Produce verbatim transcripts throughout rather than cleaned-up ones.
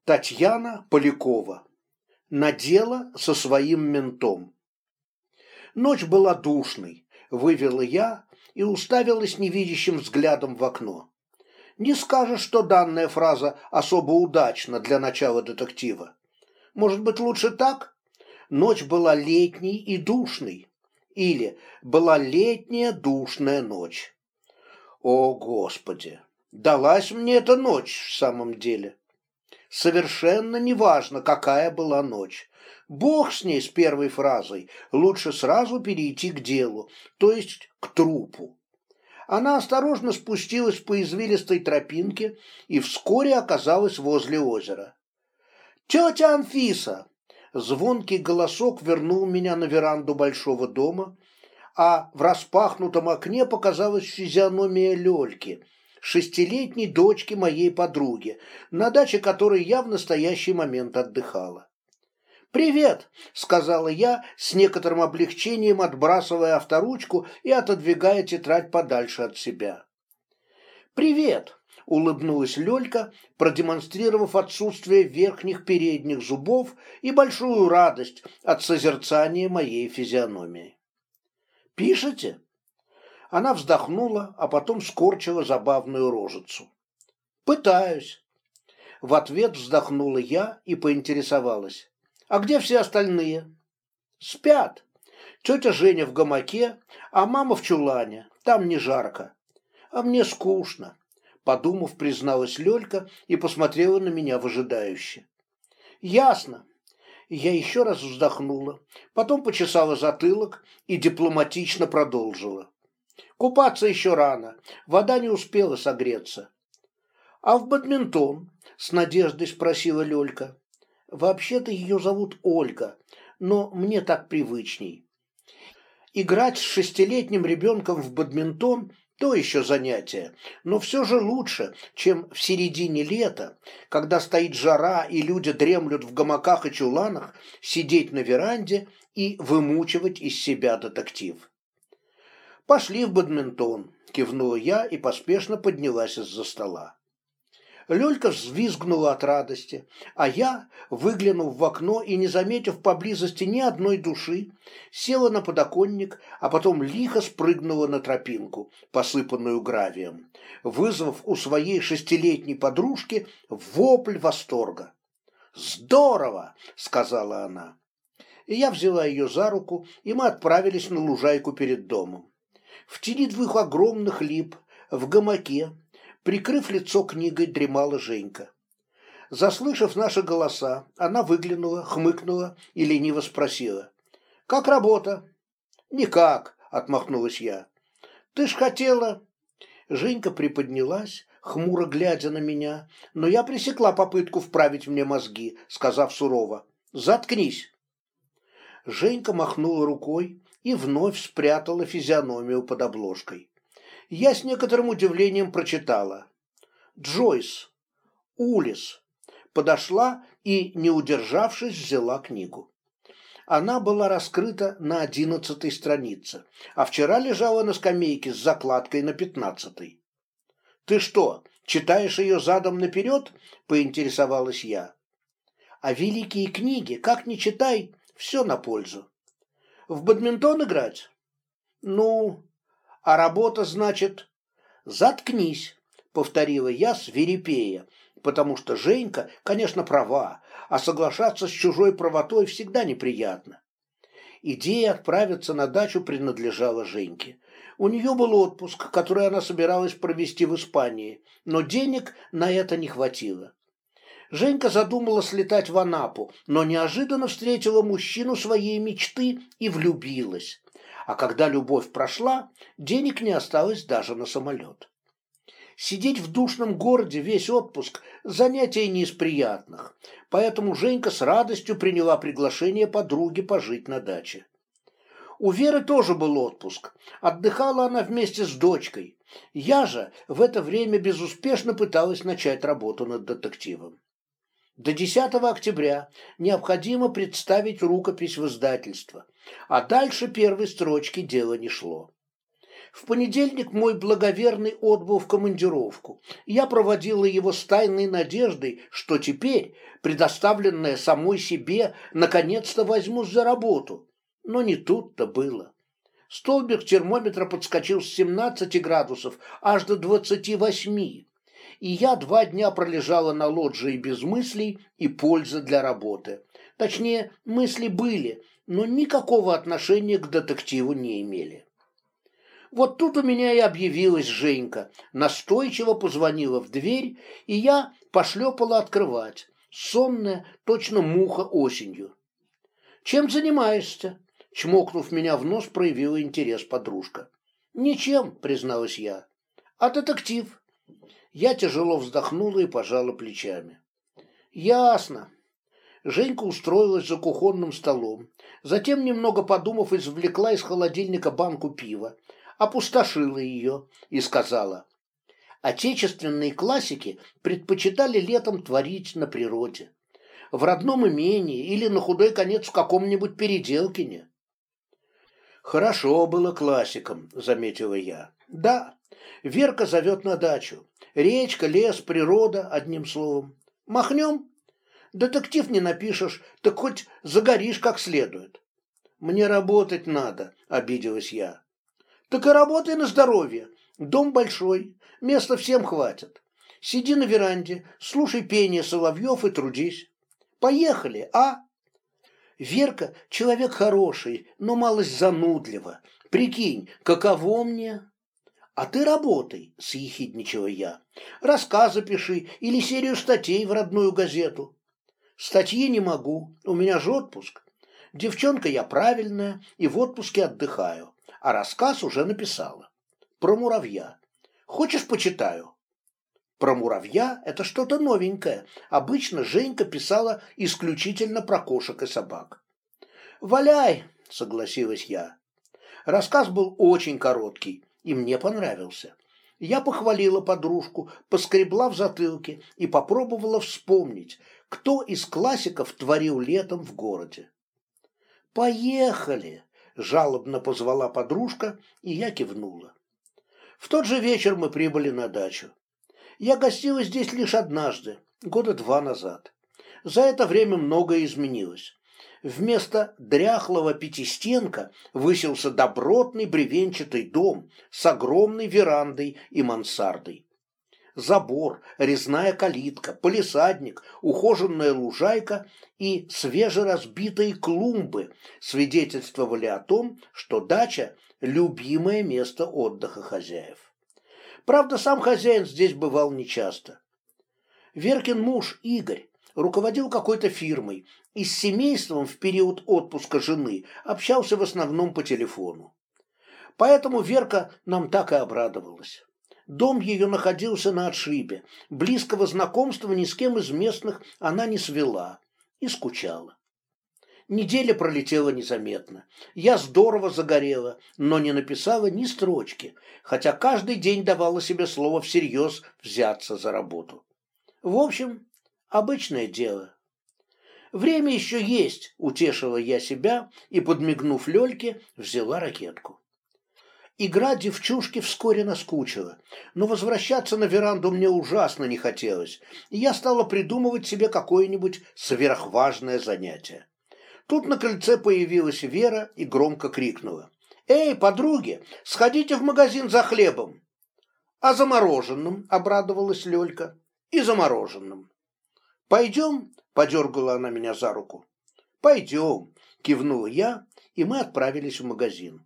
Татьяна Полякова. На дело со своим ментом. Ночь была душной, вывела я и уставилась невидящим взглядом в окно. Не скажешь, что данная фраза особо удачна для начала детектива. Может быть, лучше так? Ночь была летней и душной. Или была летняя душная ночь. О, Господи! Далась мне эта ночь в самом деле. Совершенно неважно, какая была ночь. Бог с ней, с первой фразой. Лучше сразу перейти к делу, то есть к трупу. Она осторожно спустилась по извилистой тропинке и вскоре оказалась возле озера. «Тетя Анфиса!» Звонкий голосок вернул меня на веранду большого дома, а в распахнутом окне показалась физиономия Лёльки, шестилетней дочки моей подруги, на даче которой я в настоящий момент отдыхала. «Привет!» — сказала я, с некоторым облегчением отбрасывая авторучку и отодвигая тетрадь подальше от себя. «Привет!» — улыбнулась Лёлька, продемонстрировав отсутствие верхних передних зубов и большую радость от созерцания моей физиономии. «Пишете?» Она вздохнула, а потом скорчила забавную рожицу. «Пытаюсь». В ответ вздохнула я и поинтересовалась. «А где все остальные?» «Спят. Тетя Женя в гамаке, а мама в чулане. Там не жарко. А мне скучно», — подумав, призналась Лёлька и посмотрела на меня выжидающе. «Ясно». Я еще раз вздохнула, потом почесала затылок и дипломатично продолжила. «Купаться еще рано, вода не успела согреться». «А в бадминтон?» – с надеждой спросила Лёлька. «Вообще-то ее зовут Ольга, но мне так привычней. Играть с шестилетним ребенком в бадминтон – то еще занятие, но все же лучше, чем в середине лета, когда стоит жара и люди дремлют в гамаках и чуланах, сидеть на веранде и вымучивать из себя детектив». «Пошли в бадминтон», – кивнула я и поспешно поднялась из-за стола. Лёлька взвизгнула от радости, а я, выглянув в окно и не заметив поблизости ни одной души, села на подоконник, а потом лихо спрыгнула на тропинку, посыпанную гравием, вызвав у своей шестилетней подружки вопль восторга. «Здорово!» – сказала она. И я взяла ее за руку, и мы отправились на лужайку перед домом. В тени двух огромных лип, в гамаке, прикрыв лицо книгой, дремала Женька. Заслышав наши голоса, она выглянула, хмыкнула и лениво спросила. «Как работа?» «Никак», — отмахнулась я. «Ты ж хотела...» Женька приподнялась, хмуро глядя на меня, но я пресекла попытку вправить мне мозги, сказав сурово. «Заткнись». Женька махнула рукой и вновь спрятала физиономию под обложкой. Я с некоторым удивлением прочитала. «Джойс. Улисс». Подошла и, не удержавшись, взяла книгу. Она была раскрыта на одиннадцатой странице, а вчера лежала на скамейке с закладкой на пятнадцатой. «Ты что, читаешь ее задом наперед?» – поинтересовалась я. «А великие книги, как ни читай, все на пользу. В бадминтон играть? Ну, а работа, значит...» «Заткнись», — повторила я свирепея, потому что Женька, конечно, права, а соглашаться с чужой правотой всегда неприятно. Идея отправиться на дачу принадлежала Женьке. У нее был отпуск, который она собиралась провести в Испании, но денег на это не хватило. Женька задумала слетать в Анапу, но неожиданно встретила мужчину своей мечты и влюбилась. А когда любовь прошла, денег не осталось даже на самолет. Сидеть в душном городе весь отпуск – занятие не из приятных, поэтому Женька с радостью приняла приглашение подруги пожить на даче. У Веры тоже был отпуск. Отдыхала она вместе с дочкой. Я же в это время безуспешно пыталась начать работу над детективом. До десятого октября необходимо представить рукопись в издательство, а дальше первой строчки дело не шло. В понедельник мой благоверный отбыл в командировку. Я проводила его с тайной надеждой, что теперь, предоставленная самой себе, наконец-то возьмусь за работу. Но не тут-то было. Столбик термометра подскочил с семнадцати градусов аж до двадцати восьми. И я два дня пролежала на лоджии без мыслей и пользы для работы. Точнее, мысли были, но никакого отношения к детективу не имели. Вот тут у меня и объявилась Женька, настойчиво позвонила в дверь, и я пошлепала открывать, сонная, точно муха осенью. «Чем занимаешься?» — чмокнув меня в нос, проявила интерес подружка. «Ничем», — призналась я. «А детектив?» Я тяжело вздохнула и пожала плечами. «Ясно». Женька устроилась за кухонным столом, затем, немного подумав, извлекла из холодильника банку пива, опустошила ее и сказала: «Отечественные классики предпочитали летом творить на природе, в родном имении или на худой конец в каком-нибудь Переделкине». «Хорошо было классикам», — заметила я. «Да, Верка зовет на дачу. Речка, лес, природа, одним словом. Махнем? Детектив не напишешь, так хоть загоришь как следует». «Мне работать надо», — обиделась я. «Так и работай на здоровье. Дом большой, места всем хватит. Сиди на веранде, слушай пение соловьев и трудись. Поехали, а?» «Верка человек хороший, но малость занудлива. Прикинь, каково мне?» «А ты работай», — съехидничала я. «Рассказы пиши или серию статей в родную газету». «Статьи не могу, у меня же отпуск. Девчонка я правильная и в отпуске отдыхаю, а рассказ уже написала. Про муравья. Хочешь, почитаю?» Про муравья это что-то новенькое. Обычно Женька писала исключительно про кошек и собак. «Валяй», — согласилась я. Рассказ был очень короткий и мне понравился. Я похвалила подружку, поскребла в затылке и попробовала вспомнить, кто из классиков творил летом в городе. «Поехали!» – жалобно позвала подружка, и я кивнула. В тот же вечер мы прибыли на дачу. Я гостила здесь лишь однажды, года два назад. За это время многое изменилось. Вместо дряхлого пятистенка высился добротный бревенчатый дом с огромной верандой и мансардой. Забор, резная калитка, палисадник, ухоженная лужайка и свежеразбитые клумбы свидетельствовали о том, что дача – любимое место отдыха хозяев. Правда, сам хозяин здесь бывал нечасто. Веркин муж Игорь руководил какой-то фирмой и с семейством в период отпуска жены общался в основном по телефону. Поэтому Верка нам так и обрадовалась. Дом ее находился на отшибе, близкого знакомства ни с кем из местных она не свела и скучала. Неделя пролетела незаметно. Я здорово загорела, но не написала ни строчки, хотя каждый день давала себе слово всерьез взяться за работу. В общем, обычное дело. «Время еще есть», — утешила я себя и, подмигнув Лёльке, взяла ракетку. Игра девчушки вскоре наскучила, но возвращаться на веранду мне ужасно не хотелось, и я стала придумывать себе какое-нибудь сверхважное занятие. Тут на крыльце появилась Вера и громко крикнула: «Эй, подруги, сходите в магазин за хлебом!» «А за мороженым?» – обрадовалась Лёлька. «И за мороженым». «Пойдем?» – подергала она меня за руку. «Пойдем», – кивнула я, и мы отправились в магазин.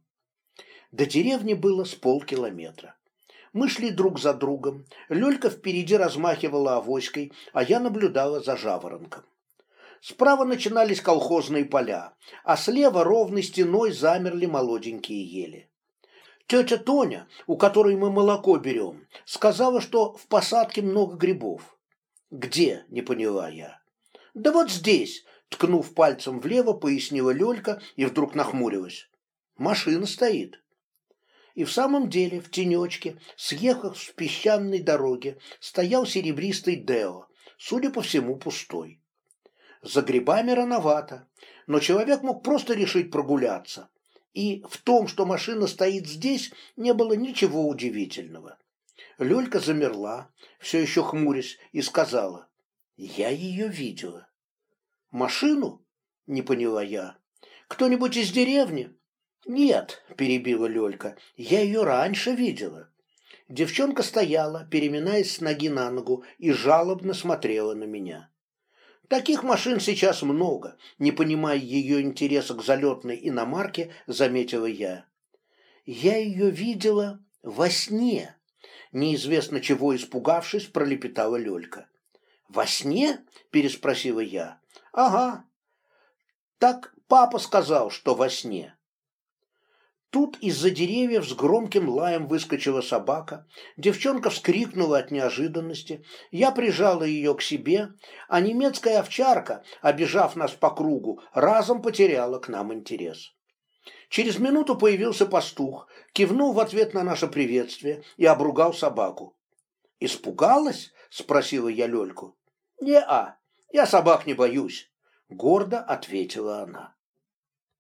До деревни было с полкилометра. Мы шли друг за другом, Лёлька впереди размахивала авоськой, а я наблюдала за жаворонком. Справа начинались колхозные поля, а слева ровной стеной замерли молоденькие ели. Тетя Тоня, у которой мы молоко берем, сказала, что в посадке много грибов. «Где?» – не поняла я. «Да вот здесь», – ткнув пальцем влево, пояснила Лёлька и вдруг нахмурилась. «Машина стоит». И в самом деле в тенечке, съехав с песчаной дороги, стоял серебристый Део, судя по всему, пустой. За грибами рановато, но человек мог просто решить прогуляться. И в том, что машина стоит здесь, не было ничего удивительного. Лёлька замерла, все еще хмурясь, и сказала: «Я ее видела». «Машину?» – не поняла я. «Кто-нибудь из деревни?» «Нет», – перебила Лёлька, – «я ее раньше видела». Девчонка стояла, переминаясь с ноги на ногу, и жалобно смотрела на меня. «Таких машин сейчас много», – не понимая ее интереса к залетной иномарке, заметила я. «Я ее видела во сне», – неизвестно чего испугавшись, пролепетала Лёлька. «Во сне?» – переспросила я. «Ага. Так папа сказал, что во сне». Тут из-за деревьев с громким лаем выскочила собака, девчонка вскрикнула от неожиданности, я прижала ее к себе, а немецкая овчарка, обежав нас по кругу, разом потеряла к нам интерес. Через минуту появился пастух, кивнул в ответ на наше приветствие и обругал собаку. «Испугалась?» – спросила я Лёльку. «Не-а, я собак не боюсь», – гордо ответила она.